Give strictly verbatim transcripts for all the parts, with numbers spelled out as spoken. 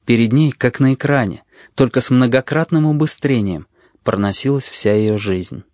Перед ней, как на экране, только с многократным убыстрением, проносилась вся ее жизнь.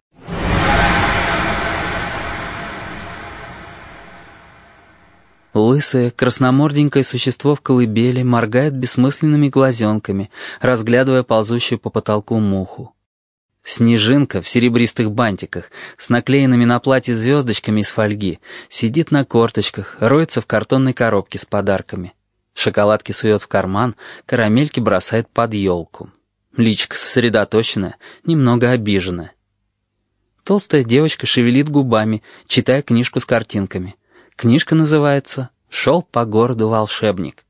Лысое, красноморденькое существо в колыбели моргает бессмысленными глазенками, разглядывая ползущую по потолку муху. Снежинка в серебристых бантиках, с наклеенными на платье звездочками из фольги, сидит на корточках, роется в картонной коробке с подарками. Шоколадки сует в карман, карамельки бросает под елку. Личико сосредоточенное, немного обиженное. Толстая девочка шевелит губами, читая книжку с картинками. Книжка называется «Шел по городу волшебник».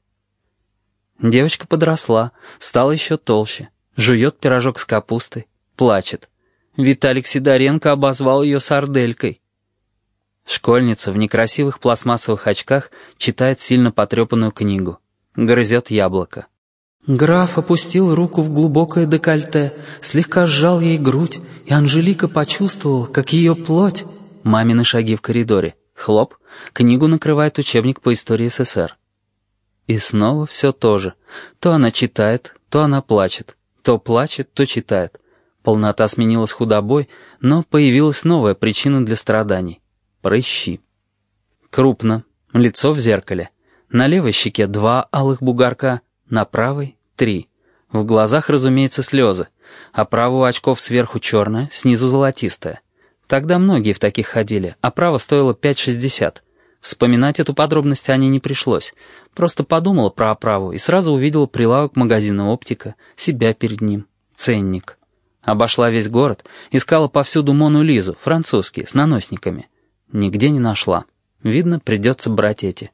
Девочка подросла, стала еще толще, жует пирожок с капустой, плачет. Виталик Сидоренко обозвал ее сарделькой. Школьница в некрасивых пластмассовых очках читает сильно потрепанную книгу. Грызет яблоко. Граф опустил руку в глубокое декольте, слегка сжал ей грудь, и Анжелика почувствовала, как ее плоть... Мамины шаги в коридоре. Хлоп, книгу накрывает учебник по истории СССР. И снова все то же. То она читает, то она плачет. То плачет, то читает. Полнота сменилась худобой, но появилась новая причина для страданий. Прыщи. Крупно. Лицо в зеркале. На левой щеке два алых бугорка, на правой — три. В глазах, разумеется, слезы, а право у очков сверху черное, снизу золотистое. Тогда многие в таких ходили, а право стоило пять шестьдесят. Вспоминать эту подробность Ане не пришлось. Просто подумала про оправу и сразу увидела прилавок магазина «Оптика», себя перед ним, ценник. Обошла весь город, искала повсюду Мону Лизу, французские, с наносниками. Нигде не нашла. Видно, придется брать эти.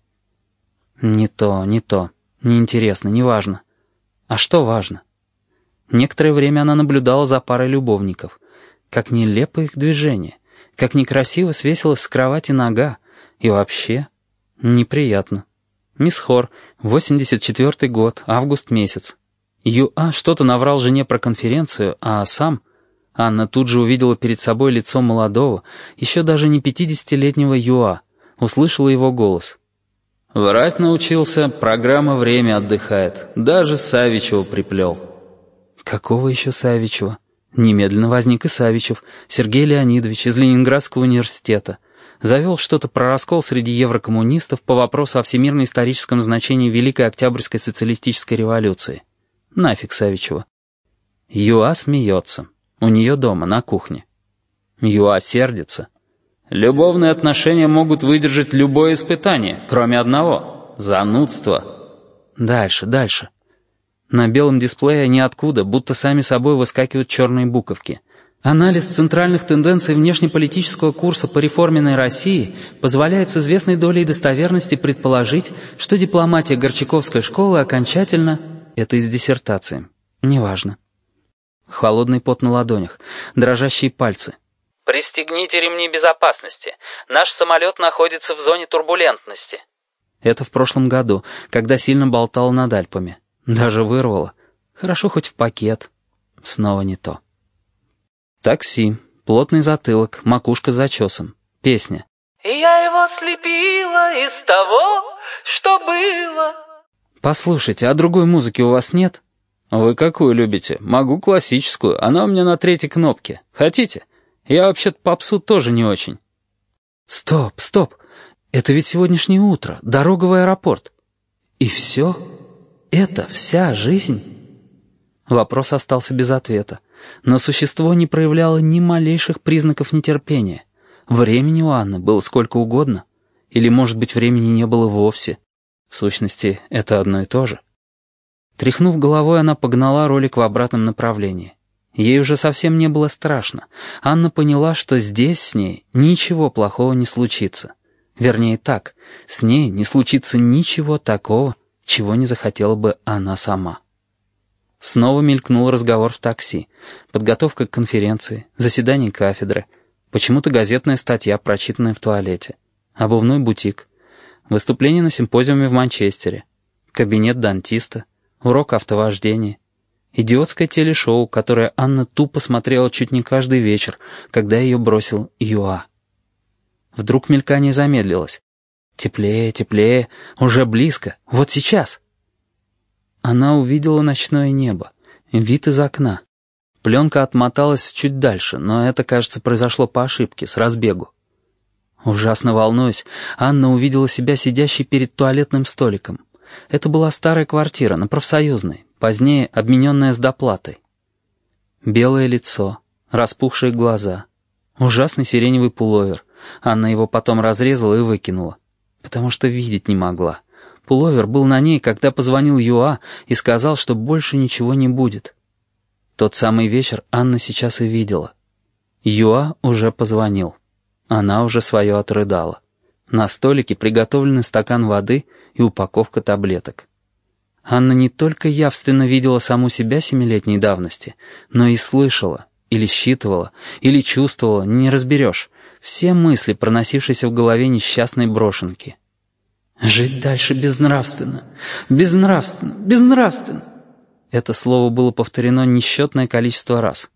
Не то, не то, неинтересно, неважно. А что важно? Некоторое время она наблюдала за парой любовников. Как нелепо их движение, как некрасиво свесилась с кровати нога. И вообще неприятно. Мисс Хор, восемьдесят четвёртый год, август месяц. Юа что-то наврал жене про конференцию, а сам... Анна тут же увидела перед собой лицо молодого, еще даже не пятидесятилетнего Юа, услышала его голос. «Врать научился, программа «Время» отдыхает, даже Савичева приплел». Какого еще Савичева? Немедленно возник и Савичев, Сергей Леонидович из Ленинградского университета. Завел что-то про раскол среди еврокоммунистов по вопросу о всемирно-историческом значении Великой Октябрьской социалистической революции. Нафиг Савичева. Юа смеется. У нее дома, на кухне. Юа сердится. «Любовные отношения могут выдержать любое испытание, кроме одного — занудства». Дальше, дальше. На белом дисплее ниоткуда, будто сами собой выскакивают черные буковки. Анализ центральных тенденций внешнеполитического курса по реформенной России позволяет с известной долей достоверности предположить, что дипломатия Горчаковской школы окончательно... Это из диссертации. Неважно. Холодный пот на ладонях, дрожащие пальцы. «Пристегните ремни безопасности. Наш самолет находится в зоне турбулентности». Это в прошлом году, когда сильно болтала над Альпами. Даже вырвало. Хорошо хоть в пакет. Снова не то. Такси, плотный затылок, макушка с зачесом. Песня. «И я его слепила из того, что было». Послушайте, а другой музыки у вас нет? Вы какую любите? Могу классическую, она у меня на третьей кнопке. Хотите? Я вообще-то попсу тоже не очень. Стоп, стоп. Это ведь сегодняшнее утро, дорога в аэропорт. И все? Это вся жизнь? Вопрос остался без ответа, но существо не проявляло ни малейших признаков нетерпения. Времени у Анны было сколько угодно. Или, может быть, времени не было вовсе. В сущности, это одно и то же. Тряхнув головой, она погнала ролик в обратном направлении. Ей уже совсем не было страшно. Анна поняла, что здесь с ней ничего плохого не случится. Вернее так, с ней не случится ничего такого, чего не захотела бы она сама. Снова мелькнул разговор в такси. Подготовка к конференции, заседание кафедры. Почему-то газетная статья, прочитанная в туалете. Обувной бутик. Выступление на симпозиуме в Манчестере. Кабинет дантиста. Урок автовождения. Идиотское телешоу, которое Анна тупо смотрела чуть не каждый вечер, когда ее бросил Юа. Вдруг мелькание замедлилось. Теплее, теплее, уже близко, вот сейчас. Она увидела ночное небо, вид из окна. Пленка отмоталась чуть дальше, но это, кажется, произошло по ошибке, с разбегу. Ужасно волнуясь, Анна увидела себя сидящей перед туалетным столиком. Это была старая квартира на Профсоюзной, позднее обмененная с доплатой. Белое лицо, распухшие глаза, ужасный сиреневый пуловер. Анна его потом разрезала и выкинула, потому что видеть не могла. Пуловер был на ней, когда позвонил Юа и сказал, что больше ничего не будет. Тот самый вечер Анна сейчас и видела. Юа уже позвонил. Она уже свое отрыдала. На столике приготовленный стакан воды и упаковка таблеток. Анна не только явственно видела саму себя семилетней давности, но и слышала, или считывала, или чувствовала, не разберешь, все мысли, проносившиеся в голове несчастной брошенки. «Жить дальше безнравственно, безнравственно, безнравственно». Это слово было повторено несчетное количество раз.